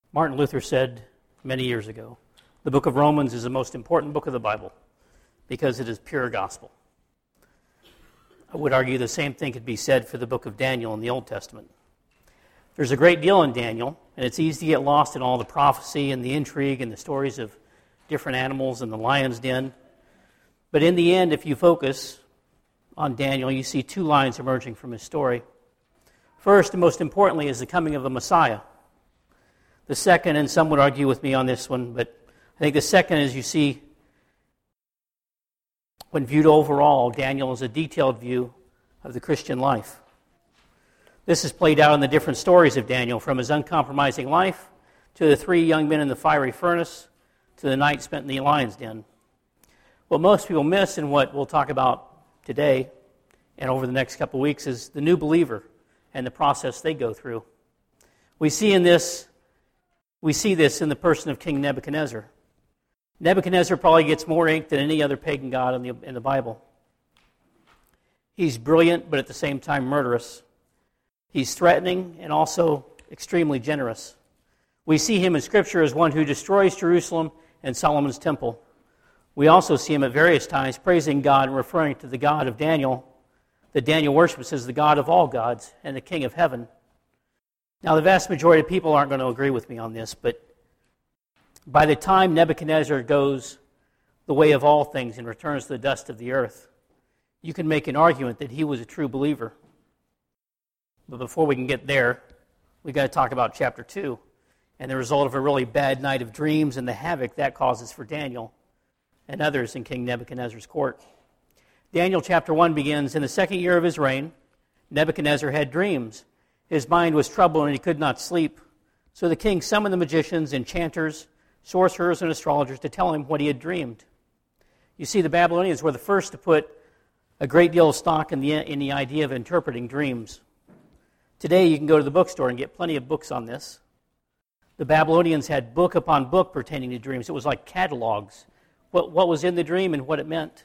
Martin Luther said many years ago, the book of Romans is the most important book of the Bible because it is pure gospel. I would argue the same thing could be said for the book of Daniel in the Old Testament. There's a great deal in Daniel, and it's easy to get lost in all the prophecy and the intrigue and the stories of different animals and the lion's den. But in the end, if you focus on Daniel, you see two lines emerging from his story. First, and most importantly, is the coming of a Messiah. The second, and some would argue with me on this one, but I think the second is you see, when viewed overall, Daniel is a detailed view of the Christian life. This is played out in the different stories of Daniel, from his uncompromising life to the 3 young men in the fiery furnace to the night spent in the lion's den. What most people miss, and what we'll talk about today and over the next couple of weeks, is the new believer and the process they go through. We see this in the person of King Nebuchadnezzar. Nebuchadnezzar probably gets more ink than any other pagan god in the Bible. He's brilliant, but at the same time murderous. He's threatening and also extremely generous. We see him in Scripture as one who destroys Jerusalem and Solomon's temple. We also see him at various times praising God and referring to the God of Daniel, that Daniel worships as the God of all gods and the King of heaven. Now, the vast majority of people aren't going to agree with me on this, but by the time Nebuchadnezzar goes the way of all things and returns to the dust of the earth, you can make an argument that he was a true believer. But before we can get there, we've got to talk about chapter 2 and the result of a really bad night of dreams and the havoc that causes for Daniel and others in King Nebuchadnezzar's court. Daniel chapter 1 begins, "In the 2nd year of his reign, Nebuchadnezzar had dreams. His mind was troubled and he could not sleep. So the king summoned the magicians, enchanters, sorcerers, and astrologers to tell him what he had dreamed." You see, the Babylonians were the first to put a great deal of stock in the idea of interpreting dreams. Today you can go to the bookstore and get plenty of books on this. The Babylonians had book upon book pertaining to dreams. It was like catalogs, what was in the dream and what it meant.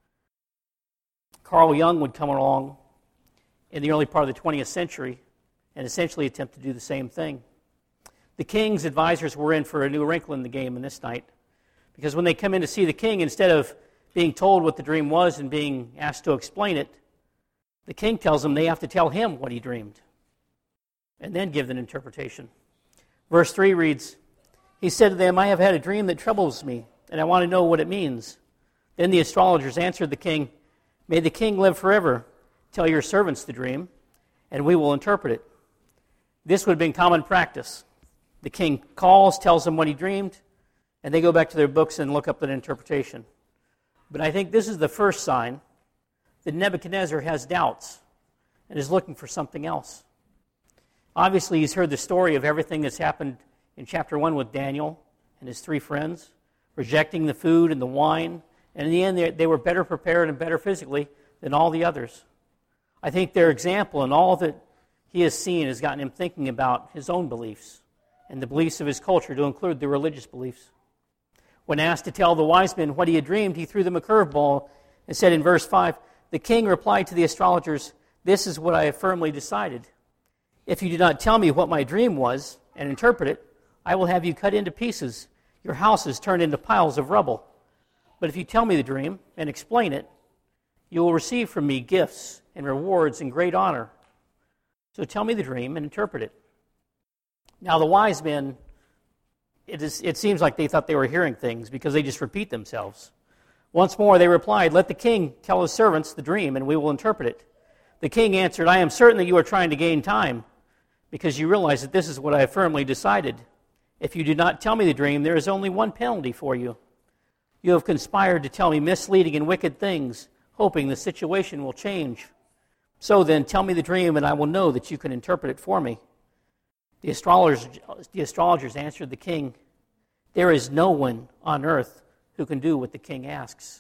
Carl Jung would come along in the early part of the 20th century and essentially attempt to do the same thing. The king's advisors were in for a new wrinkle in the game in this night, because when they come in to see the king, instead of being told what the dream was and being asked to explain it, the king tells them they have to tell him what he dreamed and then give an interpretation. Verse 3 reads, "He said to them, 'I have had a dream that troubles me, and I want to know what it means.' Then the astrologers answered the king, 'May the king live forever. Tell your servants the dream, and we will interpret it.' This would have been common practice. The king calls, tells them what he dreamed, and they go back to their books and look up an interpretation. But I think this is the first sign that Nebuchadnezzar has doubts and is looking for something else. Obviously, he's heard the story of everything that's happened in chapter 1 with Daniel and his 3 friends, rejecting the food and the wine, and in the end, they were better prepared and better physically than all the others. I think their example and all that he has seen has gotten him thinking about his own beliefs and the beliefs of his culture, to include the religious beliefs. When asked to tell the wise men what he had dreamed, he threw them a curveball and said in verse 5, "The king replied to the astrologers, 'This is what I have firmly decided. If you do not tell me what my dream was and interpret it, I will have you cut into pieces, your houses turned into piles of rubble. But if you tell me the dream and explain it, you will receive from me gifts and rewards and great honor. So tell me the dream and interpret it.' Now the wise men, it seems like they thought they were hearing things because they just repeat themselves. Once more they replied, 'Let the king tell his servants the dream, and we will interpret it.' The king answered, 'I am certain that you are trying to gain time, because you realize that this is what I have firmly decided. If you do not tell me the dream, there is only one penalty for you. You have conspired to tell me misleading and wicked things, hoping the situation will change. So then, tell me the dream, and I will know that you can interpret it for me.' The astrologers answered the king, 'There is no one on earth who can do what the king asks.'"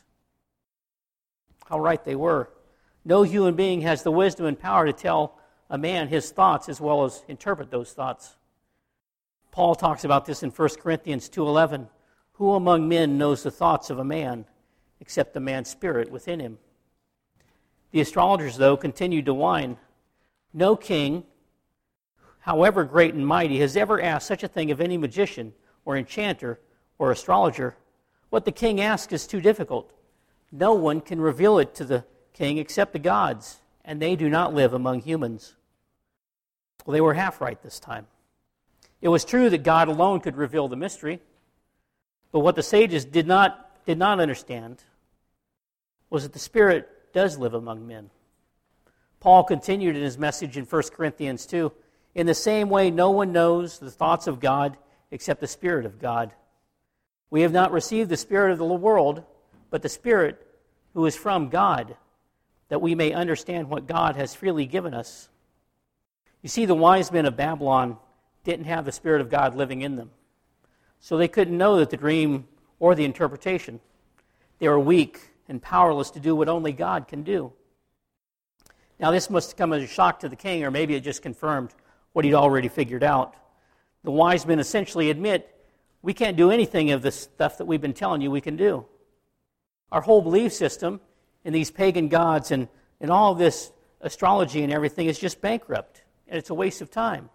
How right they were. No human being has the wisdom and power to tell a man his thoughts as well as interpret those thoughts. Paul talks about this in 1 Corinthians 2:11. "Who among men knows the thoughts of a man except the man's spirit within him?" The astrologers, though, continued to whine. No king however great and mighty, has ever asked such a thing of any magician or enchanter or astrologer. What the king asks is too difficult. No one can reveal it to the king except the gods, and they do not live among humans." Well, they were half right this time. It was true that God alone could reveal the mystery, but what the sages did not understand was that the Spirit does live among men. Paul continued in his message in 1 Corinthians 2, "In the same way, no one knows the thoughts of God except the Spirit of God. We have not received the spirit of the world, but the Spirit who is from God, that we may understand what God has freely given us." You see, the wise men of Babylon didn't have the Spirit of God living in them, so they couldn't know that the dream or the interpretation. They were weak and powerless to do what only God can do. Now, this must have come as a shock to the king, or maybe it just confirmed what he'd already figured out. The wise men essentially admit, we can't do anything of the stuff that we've been telling you we can do. Our whole belief system in these pagan gods and all of this astrology and everything is just bankrupt, and it's a waste of time.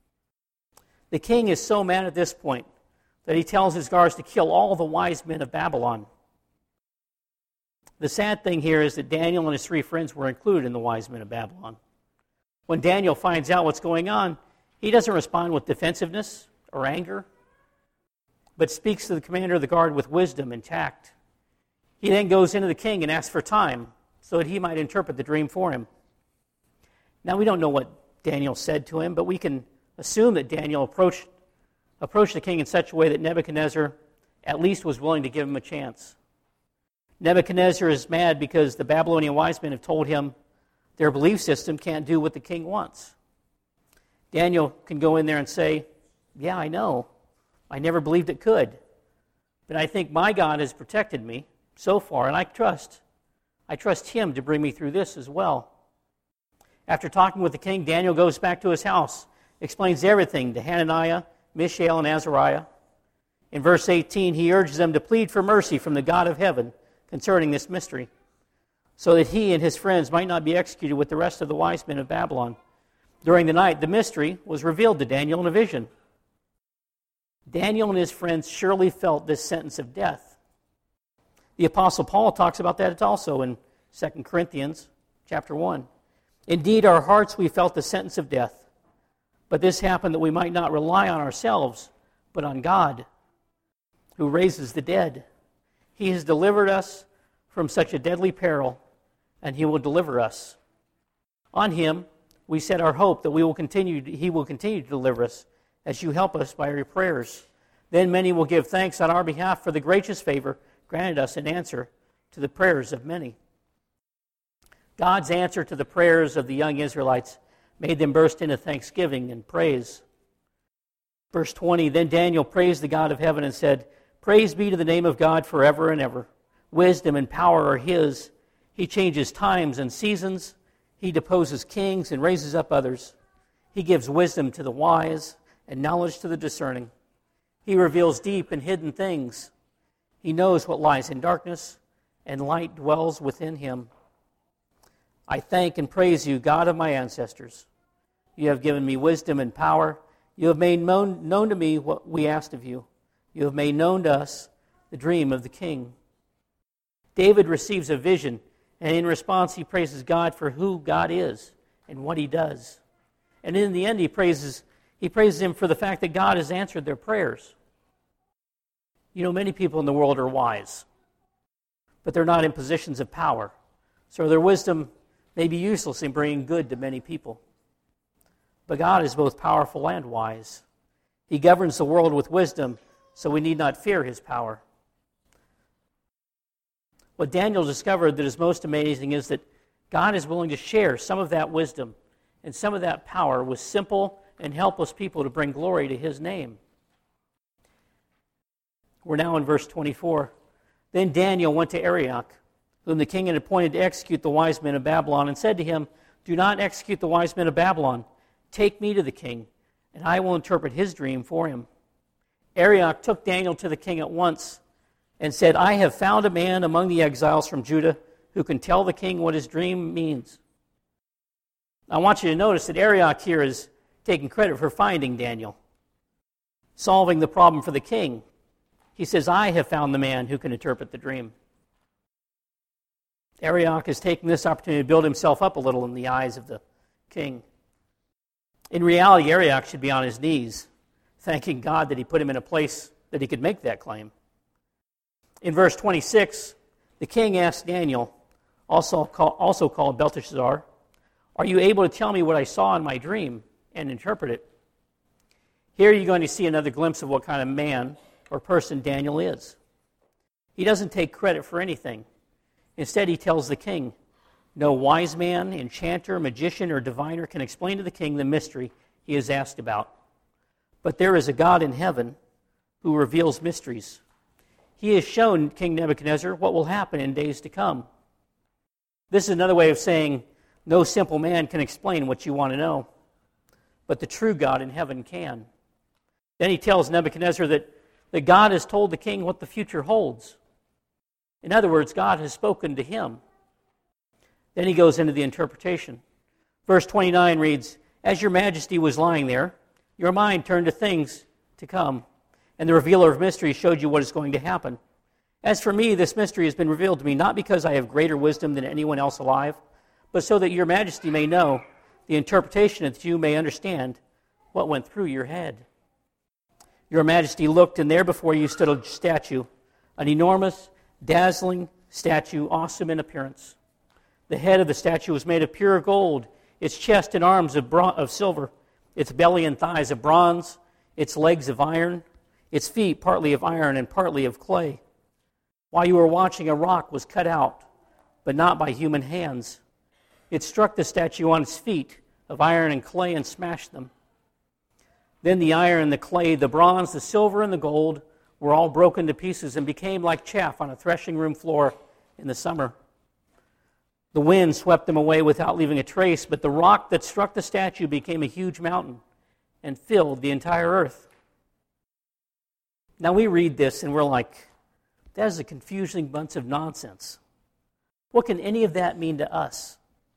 The king is so mad at this point that he tells his guards to kill all the wise men of Babylon. The sad thing here is that Daniel and his 3 friends were included in the wise men of Babylon. When Daniel finds out what's going on, he doesn't respond with defensiveness or anger, but speaks to the commander of the guard with wisdom and tact. He then goes into the king and asks for time so that he might interpret the dream for him. Now, we don't know what Daniel said to him, but we can assume that Daniel approached the king in such a way that Nebuchadnezzar at least was willing to give him a chance. Nebuchadnezzar is mad because the Babylonian wise men have told him their belief system can't do what the king wants. Daniel can go in there and say, "Yeah, I know. I never believed it could. But I think my God has protected me so far, and I trust him to bring me through this as well." After talking with the king, Daniel goes back to his house, explains everything to Hananiah, Mishael, and Azariah. In verse 18, he urges them to plead for mercy from the God of heaven concerning this mystery, so that he and his friends might not be executed with the rest of the wise men of Babylon. During the night, the mystery was revealed to Daniel in a vision. Daniel and his friends surely felt this sentence of death. The Apostle Paul talks about that also in 2 Corinthians chapter 1. "Indeed, our hearts we felt the sentence of death, but this happened that we might not rely on ourselves, but on God, who raises the dead. He has delivered us from such a deadly peril, and he will deliver us. On him we set our hope that he will continue to deliver us, as you help us by your prayers. Then many will give thanks on our behalf for the gracious favor granted us in answer to the prayers of many." God's answer to the prayers of the young Israelites made them burst into thanksgiving and praise. Verse 20, "Then Daniel praised the God of heaven and said, 'Praise be to the name of God forever and ever. Wisdom and power are his. He changes times and seasons. He deposes kings and raises up others. He gives wisdom to the wise and knowledge to the discerning. He reveals deep and hidden things. He knows what lies in darkness, and light dwells within him. I thank and praise you, God of my ancestors. You have given me wisdom and power. You have made known to me what we asked of you. You have made known to us the dream of the king.'" David receives a vision, and in response he praises God for who God is and what he does. And in the end he praises him for the fact that God has answered their prayers. You know, many people in the world are wise, but they're not in positions of power. So their wisdom may be useless in bringing good to many people. But God is both powerful and wise. He governs the world with wisdom, so we need not fear his power. What Daniel discovered that is most amazing is that God is willing to share some of that wisdom and some of that power with simple and helpless people to bring glory to his name. We're now in verse 24. "Then Daniel went to Arioch, whom the king had appointed to execute the wise men of Babylon, and said to him, 'Do not execute the wise men of Babylon. Take me to the king, and I will interpret his dream for him.' Arioch took Daniel to the king at once and said, 'I have found a man among the exiles from Judah who can tell the king what his dream means.'" I want you to notice that Arioch here is taking credit for finding Daniel, solving the problem for the king. He says, I have found the man who can interpret the dream. Arioch is taking this opportunity to build himself up a little in the eyes of the king. In reality, Arioch should be on his knees, thanking God that he put him in a place that he could make that claim. In verse 26, the king asked Daniel, also called Belteshazzar, are you able to tell me what I saw in my dream and interpret it? Here you're going to see another glimpse of what kind of man or person Daniel is. He doesn't take credit for anything. Instead, he tells the king, no wise man, enchanter, magician, or diviner can explain to the king the mystery he is asked about. But there is a God in heaven who reveals mysteries. He has shown King Nebuchadnezzar what will happen in days to come. This is another way of saying no simple man can explain what you want to know, but the true God in heaven can. Then he tells Nebuchadnezzar that God has told the king what the future holds. In other words, God has spoken to him. Then he goes into the interpretation. Verse 29 reads, as your majesty was lying there, your mind turned to things to come, and the revealer of mysteries showed you what is going to happen. As for me, this mystery has been revealed to me, not because I have greater wisdom than anyone else alive, but so that your majesty may know the interpretation, and that you may understand what went through your head. Your majesty looked, and there before you stood a statue, an enormous, dazzling statue, awesome in appearance. The head of the statue was made of pure gold, its chest and arms of silver, its belly and thighs of bronze, its legs of iron, its feet partly of iron and partly of clay. While you were watching, a rock was cut out, but not by human hands. It struck the statue on its feet of iron and clay and smashed them. Then the iron and the clay, the bronze, the silver, and the gold were all broken to pieces and became like chaff on a threshing room floor in the summer. The wind swept them away without leaving a trace, but the rock that struck the statue became a huge mountain and filled the entire earth. Now we read this and we're like, that is a confusing bunch of nonsense. What can any of that mean to us?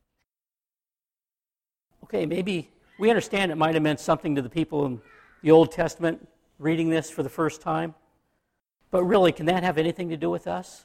Okay, maybe we understand it might have meant something to the people in the Old Testament reading this for the first time, but really, can that have anything to do with us?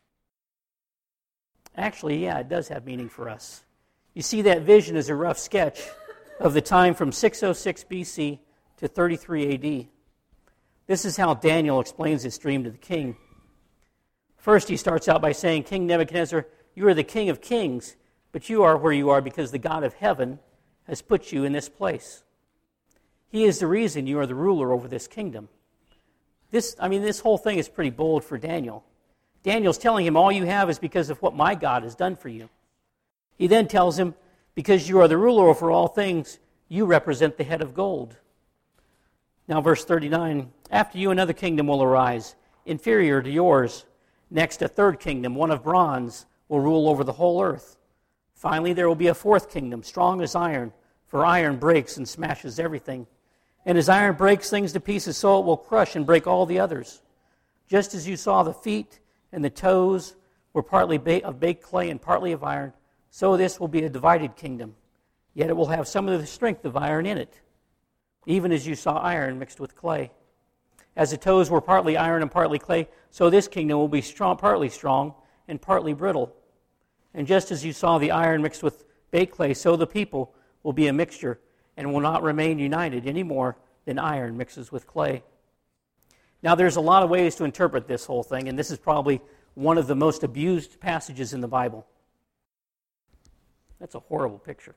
Actually, yeah, it does have meaning for us. You see, that vision is a rough sketch of the time from 606 BC to 33 AD. This is how Daniel explains his dream to the king. First, he starts out by saying, King Nebuchadnezzar, you are the king of kings, but you are where you are because the God of heaven has put you in this place. He is the reason you are the ruler over this kingdom. This whole thing is pretty bold for Daniel. Daniel's telling him all you have is because of what my God has done for you. He then tells him, because you are the ruler over all things, you represent the head of gold. Now verse 39, after you another kingdom will arise, inferior to yours. Next a third kingdom, one of bronze, will rule over the whole earth. Finally there will be a fourth kingdom, strong as iron, for iron breaks and smashes everything. And as iron breaks things to pieces, so it will crush and break all the others. Just as you saw the feet and the toes were partly of baked clay and partly of iron, so this will be a divided kingdom. Yet it will have some of the strength of iron in it, even as you saw iron mixed with clay. As the toes were partly iron and partly clay, so this kingdom will be partly strong and partly brittle. And just as you saw the iron mixed with baked clay, so the people will be a mixture and will not remain united any more than iron mixes with clay. Now, there's a lot of ways to interpret this whole thing, and this is probably one of the most abused passages in the Bible. That's a horrible picture.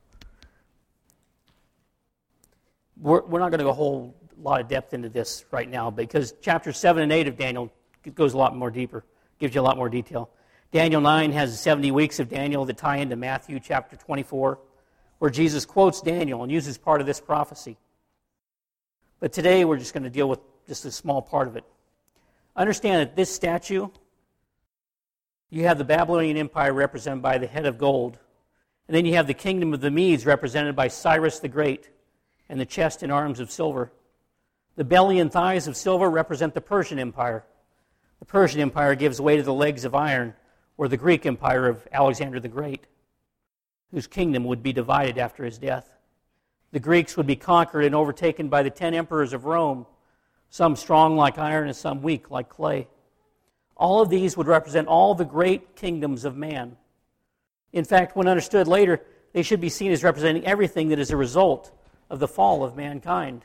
We're not going to go a whole lot of depth into this right now because chapters 7 and 8 of Daniel goes a lot more deeper, gives you a lot more detail. Daniel 9 has 70 weeks of Daniel that tie into Matthew chapter 24, where Jesus quotes Daniel and uses part of this prophecy. But today we're just going to deal with just a small part of it. Understand that this statue, you have the Babylonian Empire represented by the head of gold, and then you have the kingdom of the Medes represented by Cyrus the Great and the chest and arms of silver. The belly and thighs of silver represent the Persian Empire. The Persian Empire gives way to the legs of iron, or the Greek Empire of Alexander the Great, whose kingdom would be divided after his death. The Greeks would be conquered and overtaken by the 10 emperors of Rome, some strong like iron and some weak like clay. All of these would represent all the great kingdoms of man. In fact, when understood later, they should be seen as representing everything that is a result of the fall of mankind.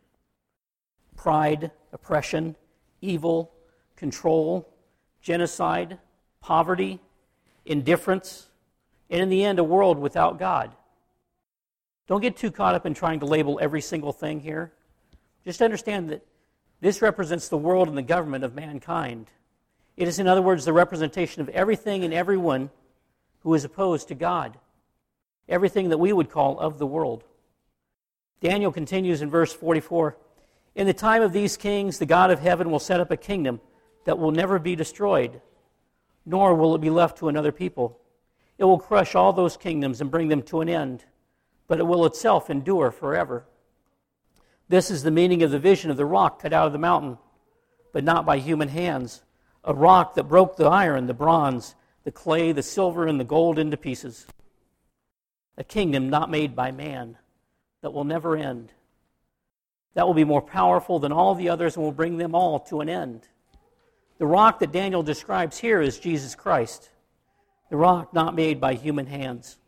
Pride, oppression, evil, control, genocide, poverty, indifference, and in the end, a world without God. Don't get too caught up in trying to label every single thing here. Just understand that this represents the world and the government of mankind. It is, in other words, the representation of everything and everyone who is opposed to God. Everything that we would call of the world. Daniel continues in verse 44, "In the time of these kings, the God of heaven will set up a kingdom that will never be destroyed, nor will it be left to another people. It will crush all those kingdoms and bring them to an end, but it will itself endure forever. This is the meaning of the vision of the rock cut out of the mountain, but not by human hands, a rock that broke the iron, the bronze, the clay, the silver, and the gold into pieces. A kingdom not made by man that will never end. That will be more powerful than all the others and will bring them all to an end." The rock that Daniel describes here is Jesus Christ, the rock not made by human hands.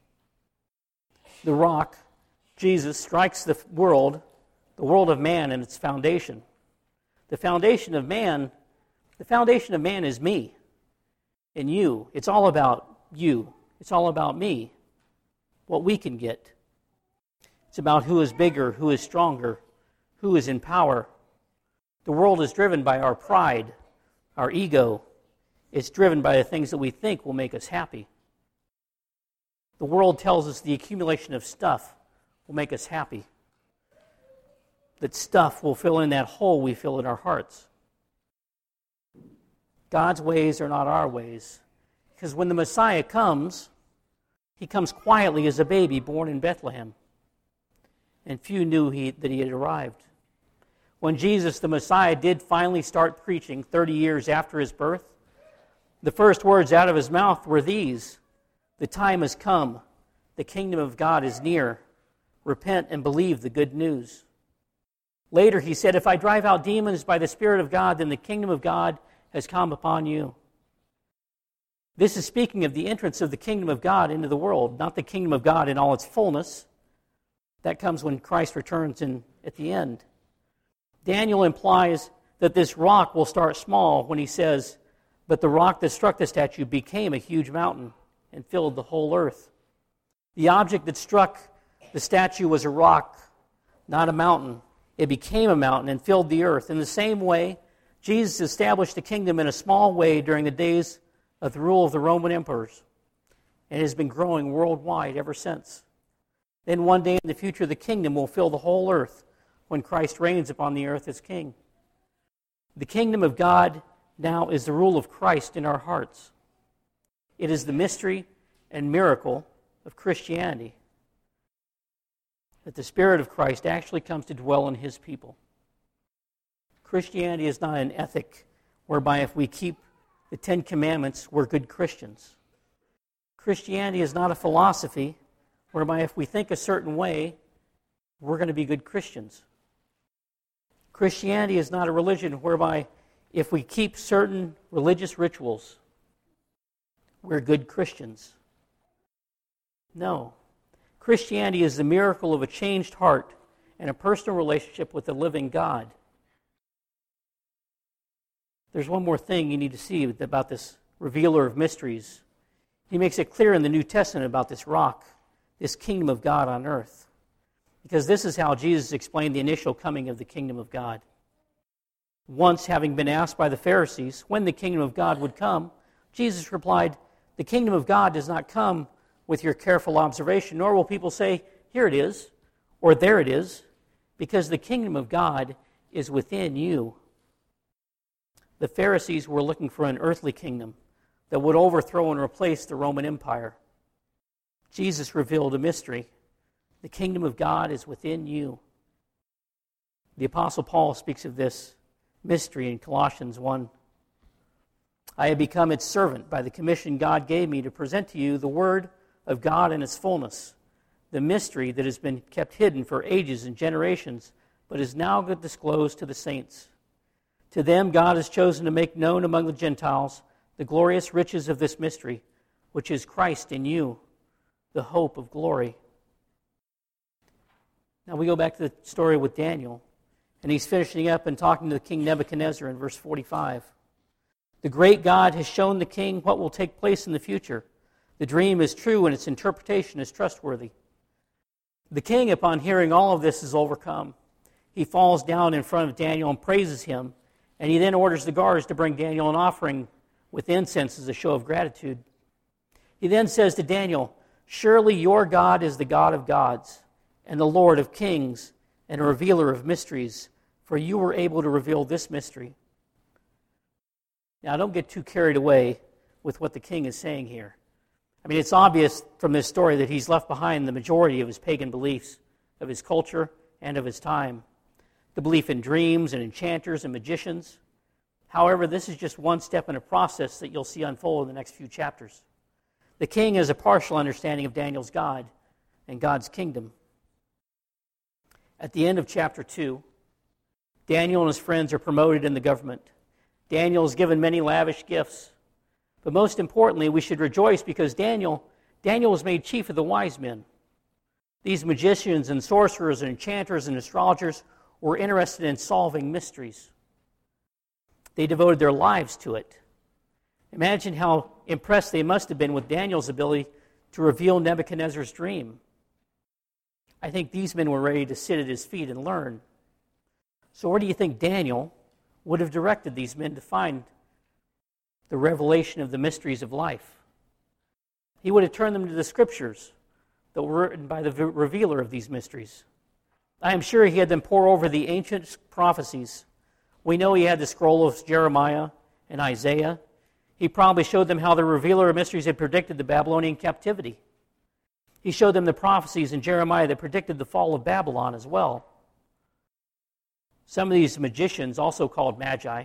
The rock, Jesus, strikes the world of man and its foundation. The foundation of man is me and you. It's all about you. It's all about me, what we can get. It's about who is bigger, who is stronger, who is in power. The world is driven by our pride, our ego. It's driven by the things that we think will make us happy. The world tells us the accumulation of stuff will make us happy. That stuff will fill in that hole we feel in our hearts. God's ways are not our ways. Because when the Messiah comes, he comes quietly as a baby born in Bethlehem. And few knew that he had arrived. When Jesus, the Messiah, did finally start preaching 30 years after his birth, the first words out of his mouth were these: "The time has come. The kingdom of God is near. Repent and believe the good news." Later he said, "If I drive out demons by the Spirit of God, then the kingdom of God has come upon you." This is speaking of the entrance of the kingdom of God into the world, not the kingdom of God in all its fullness. That comes when Christ returns at the end. Daniel implies that this rock will start small when he says, "But the rock that struck the statue became a huge mountain and filled the whole earth." The object that struck the statue was a rock, not a mountain. It became a mountain and filled the earth. In the same way, Jesus established the kingdom in a small way during the days of the rule of the Roman emperors, and it has been growing worldwide ever since. Then one day in the future, the kingdom will fill the whole earth when Christ reigns upon the earth as king. The kingdom of God now is the rule of Christ in our hearts. It is the mystery and miracle of Christianity, that the Spirit of Christ actually comes to dwell in his people. Christianity is not an ethic whereby if we keep the 10 Commandments, we're good Christians. Christianity is not a philosophy whereby if we think a certain way, we're going to be good Christians. Christianity is not a religion whereby if we keep certain religious rituals, we're good Christians. No. Christianity is the miracle of a changed heart and a personal relationship with the living God. There's one more thing you need to see about this revealer of mysteries. He makes it clear in the New Testament about this rock, this kingdom of God on earth. Because this is how Jesus explained the initial coming of the kingdom of God. Once, having been asked by the Pharisees when the kingdom of God would come, Jesus replied, "The kingdom of God does not come with your careful observation, nor will people say, 'Here it is,' or 'There it is,' because the kingdom of God is within you." The Pharisees were looking for an earthly kingdom that would overthrow and replace the Roman Empire. Jesus revealed a mystery. The kingdom of God is within you. The Apostle Paul speaks of this mystery in Colossians 1. "I have become its servant by the commission God gave me to present to you the word of God in its fullness, the mystery that has been kept hidden for ages and generations, but is now disclosed to the saints. To them God has chosen to make known among the Gentiles the glorious riches of this mystery, which is Christ in you, the hope of glory. Now we go back to the story with Daniel, and he's finishing up and talking to King Nebuchadnezzar in verse 45. The great God has shown the king what will take place in the future. The dream is true and its interpretation is trustworthy. The king, upon hearing all of this, is overcome. He falls down in front of Daniel and praises him, and he then orders the guards to bring Daniel an offering with incense as a show of gratitude. He then says to Daniel, "Surely your God is the God of gods and the Lord of kings and a revealer of mysteries, for you were able to reveal this mystery." Now, don't get too carried away with what the king is saying here. I mean, it's obvious from this story that he's left behind the majority of his pagan beliefs, of his culture, and of his time. The belief in dreams and enchanters and magicians. However, this is just one step in a process that you'll see unfold in the next few chapters. The king has a partial understanding of Daniel's God and God's kingdom. At the end of chapter 2, Daniel and his friends are promoted in the government. Daniel is given many lavish gifts. But most importantly, we should rejoice because Daniel was made chief of the wise men. These magicians and sorcerers and enchanters and astrologers were interested in solving mysteries. They devoted their lives to it. Imagine how impressed they must have been with Daniel's ability to reveal Nebuchadnezzar's dream. I think these men were ready to sit at his feet and learn. So where do you think Daniel would have directed these men to find the revelation of the mysteries of life? He would have turned them to the scriptures that were written by the revealer of these mysteries. I am sure he had them pore over the ancient prophecies. We know he had the scroll of Jeremiah and Isaiah. He probably showed them how the revealer of mysteries had predicted the Babylonian captivity. He showed them the prophecies in Jeremiah that predicted the fall of Babylon as well. Some of these magicians, also called magi,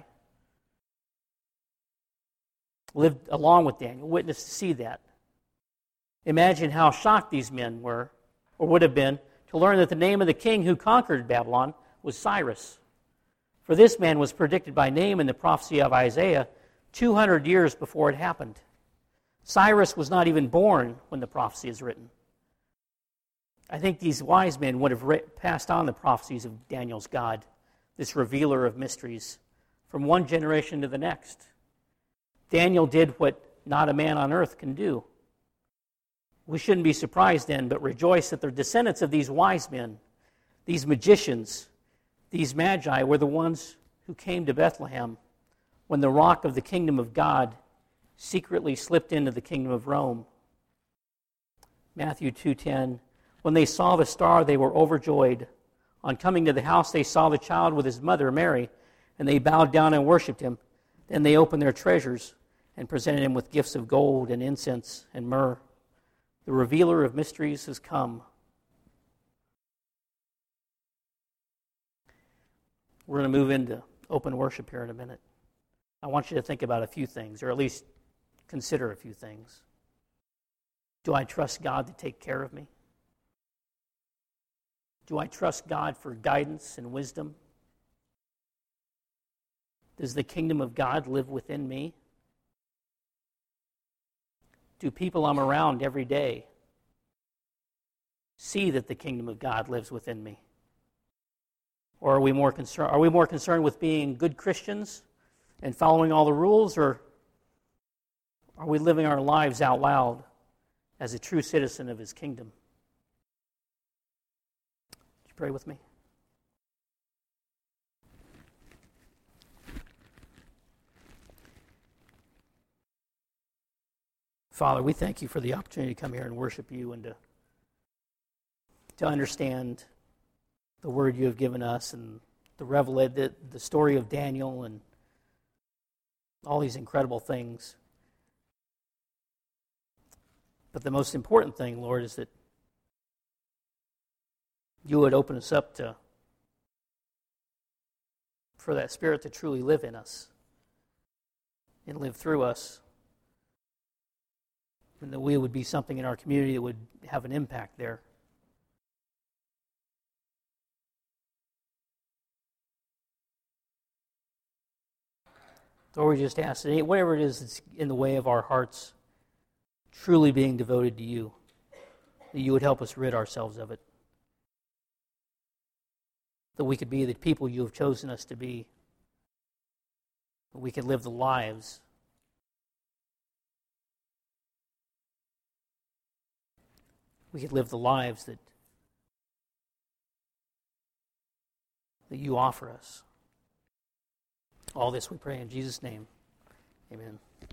lived along with Daniel, witnessed to see that. Imagine how shocked these men were, or would have been, to learn that the name of the king who conquered Babylon was Cyrus. For this man was predicted by name in the prophecy of Isaiah 200 years before it happened. Cyrus was not even born when the prophecy is written. I think these wise men would have passed on the prophecies of Daniel's God, this revealer of mysteries, from one generation to the next. Daniel did what not a man on earth can do. We shouldn't be surprised then, but rejoice that the descendants of these wise men, these magicians, these magi were the ones who came to Bethlehem when the rock of the kingdom of God secretly slipped into the kingdom of Rome. Matthew 2:10, when they saw the star, they were overjoyed. On coming to the house, they saw the child with his mother, Mary, and they bowed down and worshipped him. Then they opened their treasures and presented him with gifts of gold and incense and myrrh. The revealer of mysteries has come. We're going to move into open worship here in a minute. I want you to think about a few things, or at least consider a few things. Do I trust God to take care of me? Do I trust God for guidance and wisdom? Does the kingdom of God live within me? Do people I'm around every day see that the kingdom of God lives within me? Or are we more concerned with being good Christians and following all the rules, or are we living our lives out loud as a true citizen of his kingdom? Would you pray with me? Father, we thank you for the opportunity to come here and worship you and to understand the word you have given us and the story of Daniel and all these incredible things. But the most important thing, Lord, is that you would open us up for that Spirit to truly live in us and live through us, and that we would be something in our community that would have an impact there Lord, we just ask that whatever it is that's in the way of our hearts truly being devoted to you, that you would help us rid ourselves of it. That we could be the people you have chosen us to be. That we could live the lives that you offer us. All this we pray in Jesus' name. Amen.